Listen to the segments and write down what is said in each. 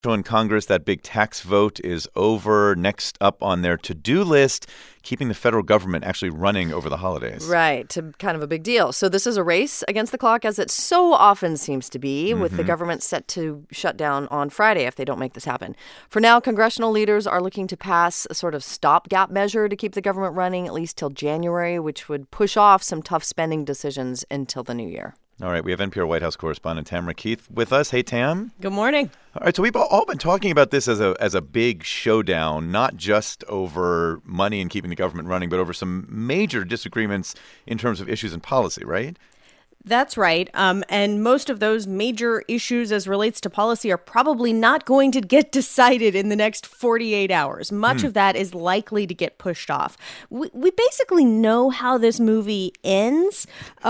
in Congress, that big tax vote is over. Next up on their to-do list, keeping the federal government actually running over the holidays. Right, kind of a big deal. So this is a race against the clock, as it so often seems to be, with the government set to shut down on Friday if they don't make this happen. For now, congressional leaders are looking to pass a sort of stopgap measure to keep the government running at least till January, which would push off some tough spending decisions until the new year. All right, we have NPR White House correspondent Tamara Keith with us. Hey, Tam. Good morning. All right, so we've all been talking about this as a big showdown, not just over money and keeping the government running, but over some major disagreements in terms of issues and policy, right? That's right. And most of those major issues as relates to policy are probably not going to get decided in the next 48 hours. Much of that is likely to get pushed off. We basically know how this movie ends.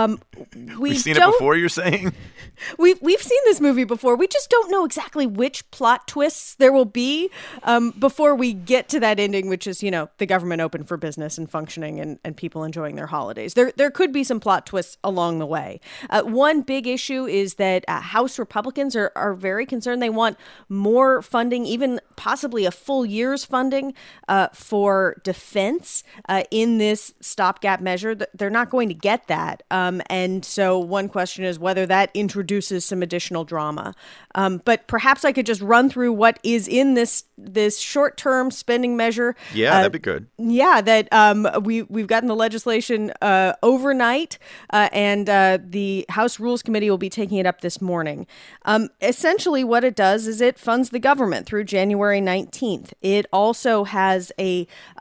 We've seen it before, you're saying? We've seen this movie before. We just don't know exactly which plot twists there will be before we get to that ending, which is, the government open for business and functioning and people enjoying their holidays. There could be some plot twists along the way. One big issue is that House Republicans are very concerned. They want more funding, even possibly a full year's funding for defense in this stopgap measure. They're not going to get that. And so one question is whether that introduces some additional drama. But perhaps I could just run through what is in this short-term spending measure. Yeah, that'd be good. Yeah, that we've gotten the legislation overnight, and the House Rules Committee will be taking it up this morning. Essentially, what it does is it funds the government through January 19th. It also has a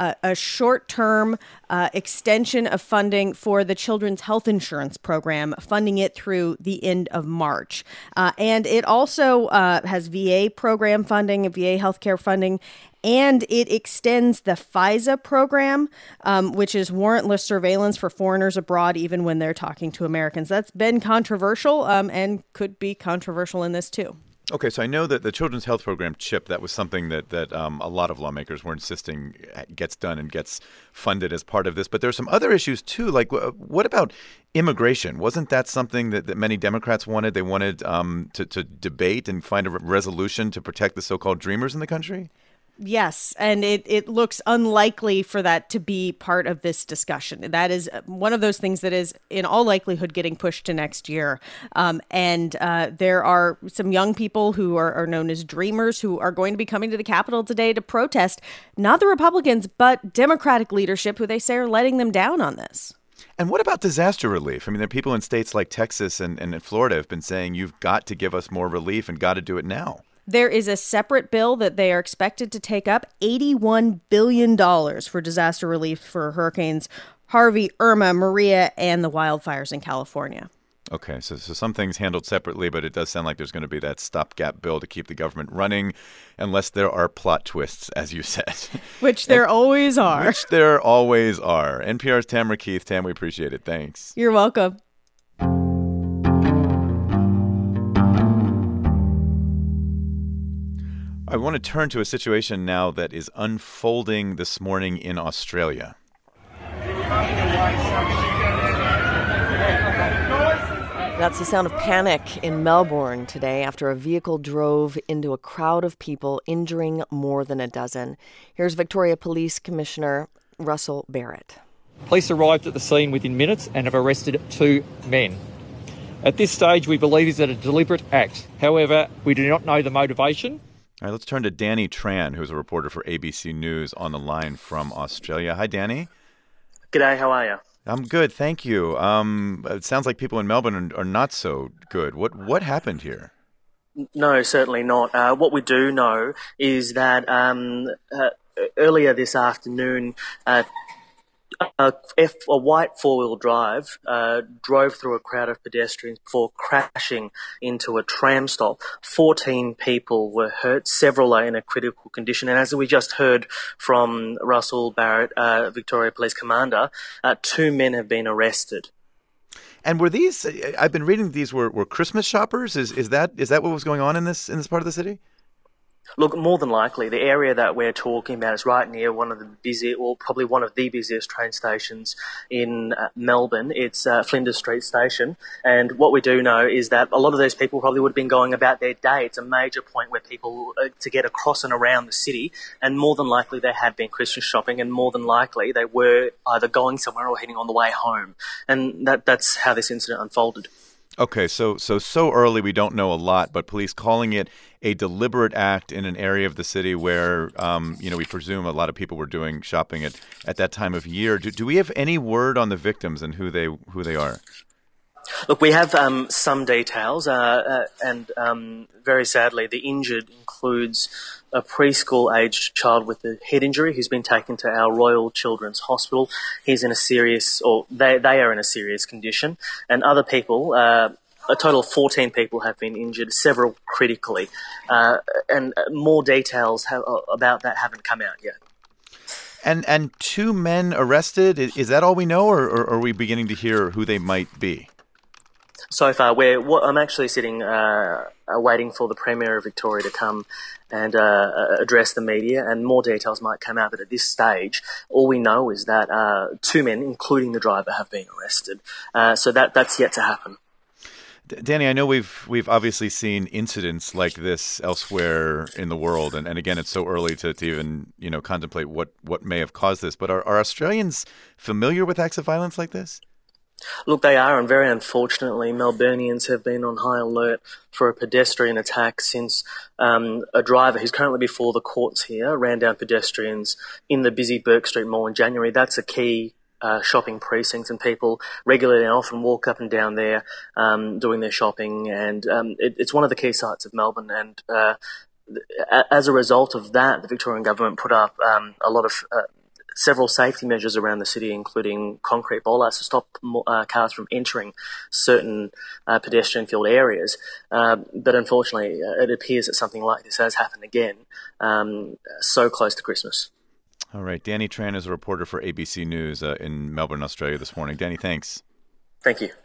short-term extension of funding for the Children's Health Insurance Program, funding it through the end of March. And it also has VA program funding, VA healthcare funding, and it extends the FISA program, which is warrantless surveillance for foreigners abroad, even when they're talking to Americans. That's been controversial and could be controversial in this, too. Okay, so I know that the Children's Health Program, CHIP, that was something that a lot of lawmakers were insisting gets done and gets funded as part of this. But there are some other issues, too. Like, what about immigration? Wasn't that something that many Democrats wanted? They wanted to debate and find a resolution to protect the so-called dreamers in the country? Yes, and it looks unlikely for that to be part of this discussion. That is one of those things that is, in all likelihood, getting pushed to next year. And there are some young people who are known as dreamers who are going to be coming to the Capitol today to protest, not the Republicans, but Democratic leadership, who they say are letting them down on this. And what about disaster relief? I mean, there are people in states like Texas and Florida have been saying you've got to give us more relief and got to do it now. There is a separate bill that they are expected to take up, $81 billion for disaster relief for hurricanes Harvey, Irma, Maria, and the wildfires in California. Okay, so some things handled separately, but it does sound like there's going to be that stopgap bill to keep the government running, unless there are plot twists, as you said. Which there always are. Which there always are. NPR's Tamara Keith. Tam, we appreciate it. Thanks. You're welcome. I want to turn to a situation now that is unfolding this morning in Australia. That's the sound of panic in Melbourne today after a vehicle drove into a crowd of people, injuring more than a dozen. Here's Victoria Police Commissioner Russell Barrett. Police arrived at the scene within minutes and have arrested 2 men. At this stage, we believe it's a deliberate act. However, we do not know the motivation. All right, let's turn to Danny Tran, who's a reporter for ABC News on the line from Australia. Hi, Danny. G'day, how are you? I'm good, thank you. It sounds like people in Melbourne are not so good. What happened here? No, certainly not. What we do know is that earlier this afternoon, a white four-wheel drive drove through a crowd of pedestrians before crashing into a tram stop. 14 people were hurt, several are in a critical condition, and as we just heard from Russell Barrett, Victoria Police Commander, 2 men have been arrested. And were these? I've been reading these were Christmas shoppers. Is that what was going on in this part of the city? Look, more than likely, the area that we're talking about is right near one of the probably one of the busiest train stations in Melbourne. It's Flinders Street Station. And what we do know is that a lot of those people probably would have been going about their day. It's a major point where people, to get across and around the city, and more than likely they had been Christmas shopping, and more than likely they were either going somewhere or heading on the way home. And that's how this incident unfolded. Okay, so early we don't know a lot, but police calling it a deliberate act in an area of the city where, we presume a lot of people were doing shopping at that time of year. Do we have any word on the victims and who they are? Look, we have some details, and very sadly, the injured includes a preschool-aged child with a head injury who's been taken to our Royal Children's Hospital. He's in a serious, or they are in a serious condition, and other people, a total of 14 people have been injured, several critically, and more details about that haven't come out yet. And 2 men arrested, is that all we know, or are we beginning to hear who they might be? So far, I'm actually sitting waiting for the Premier of Victoria to come and address the media, and more details might come out. But at this stage, all we know is that 2 men, including the driver, have been arrested. So that's yet to happen. Danny, I know we've obviously seen incidents like this elsewhere in the world, and again, it's so early to even contemplate what may have caused this. But are Australians familiar with acts of violence like this? Look, they are, and very unfortunately, Melburnians have been on high alert for a pedestrian attack since a driver who's currently before the courts here ran down pedestrians in the busy Bourke Street Mall in January. That's a key shopping precinct, and people regularly and often walk up and down there doing their shopping, and it's one of the key sites of Melbourne. And as a result of that, the Victorian government put up a lot of several safety measures around the city, including concrete bollards to stop cars from entering certain pedestrian-filled areas. But unfortunately, it appears that something like this has happened again, so close to Christmas. All right. Danny Tran is a reporter for ABC News in Melbourne, Australia this morning. Danny, thanks. Thank you.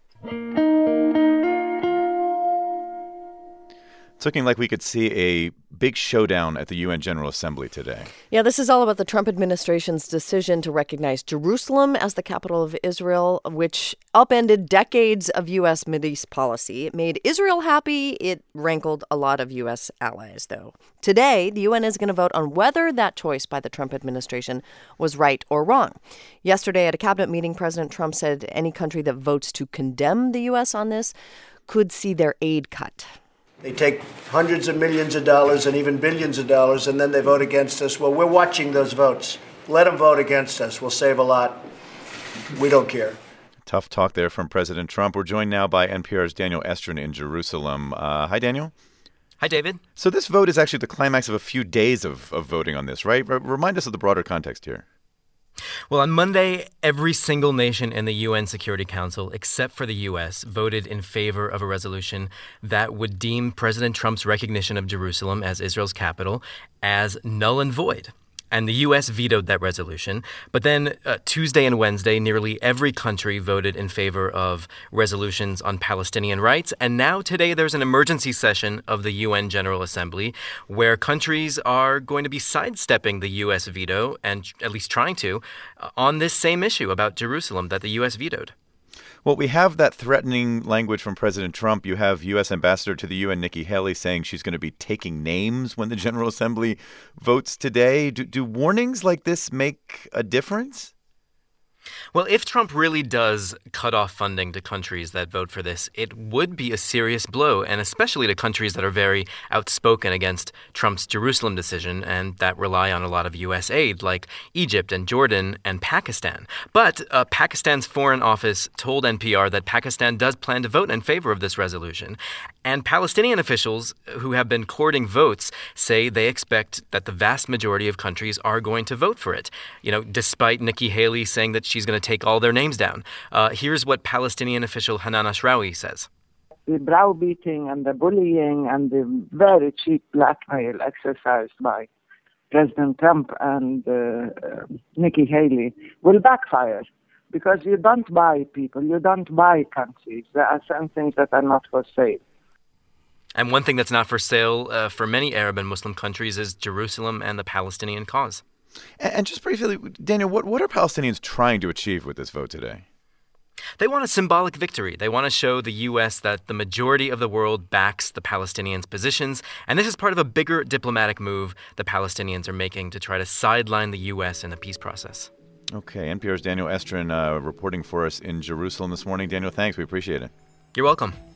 It's looking like we could see a big showdown at the UN General Assembly today. Yeah, this is all about the Trump administration's decision to recognize Jerusalem as the capital of Israel, which upended decades of U.S. Mideast policy. It made Israel happy. It rankled a lot of U.S. allies, though. Today, the UN is going to vote on whether that choice by the Trump administration was right or wrong. Yesterday, at a cabinet meeting, President Trump said any country that votes to condemn the U.S. on this could see their aid cut. They take hundreds of millions of dollars and even billions of dollars, and then they vote against us. Well, we're watching those votes. Let them vote against us. We'll save a lot. We don't care. Tough talk there from President Trump. We're joined now by NPR's Daniel Estrin in Jerusalem. Hi, Daniel. Hi, David. So this vote is actually the climax of a few days of voting on this, right? Remind us of the broader context here. Well, on Monday, every single nation in the UN Security Council, except for the U.S., voted in favor of a resolution that would deem President Trump's recognition of Jerusalem as Israel's capital as null and void. And the U.S. vetoed that resolution. But then Tuesday and Wednesday, nearly every country voted in favor of resolutions on Palestinian rights. And now today, there's an emergency session of the UN General Assembly where countries are going to be sidestepping the U.S. veto, and at least trying to, on this same issue about Jerusalem that the U.S. vetoed. Well, we have that threatening language from President Trump. You have U.S. Ambassador to the UN, Nikki Haley, saying she's going to be taking names when the General Assembly votes today. Do warnings like this make a difference? Well, if Trump really does cut off funding to countries that vote for this, it would be a serious blow, and especially to countries that are very outspoken against Trump's Jerusalem decision and that rely on a lot of U.S. aid, like Egypt and Jordan and Pakistan. But Pakistan's Foreign Office told NPR that Pakistan does plan to vote in favor of this resolution. And Palestinian officials who have been courting votes say they expect that the vast majority of countries are going to vote for it, despite Nikki Haley saying that she's going to take all their names down. Here's what Palestinian official Hanan Ashrawi says. The browbeating and the bullying and the very cheap blackmail exercised by President Trump and Nikki Haley will backfire, because you don't buy people, you don't buy countries. There are some things that are not for sale. And one thing that's not for sale for many Arab and Muslim countries is Jerusalem and the Palestinian cause. And just briefly, Daniel, what are Palestinians trying to achieve with this vote today? They want a symbolic victory. They want to show the U.S. that the majority of the world backs the Palestinians' positions. And this is part of a bigger diplomatic move the Palestinians are making to try to sideline the U.S. in the peace process. Okay, NPR's Daniel Estrin reporting for us in Jerusalem this morning. Daniel, thanks. We appreciate it. You're welcome.